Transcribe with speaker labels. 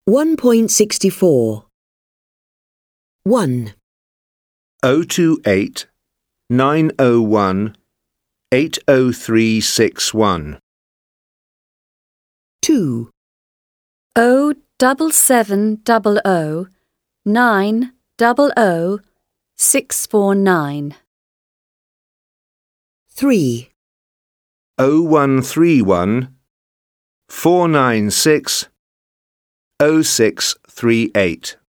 Speaker 1: 1.64 1,
Speaker 2: 028 901 80361.
Speaker 1: 2,
Speaker 3: 07700 900 649.
Speaker 1: 3,
Speaker 2: 0131 496 0638.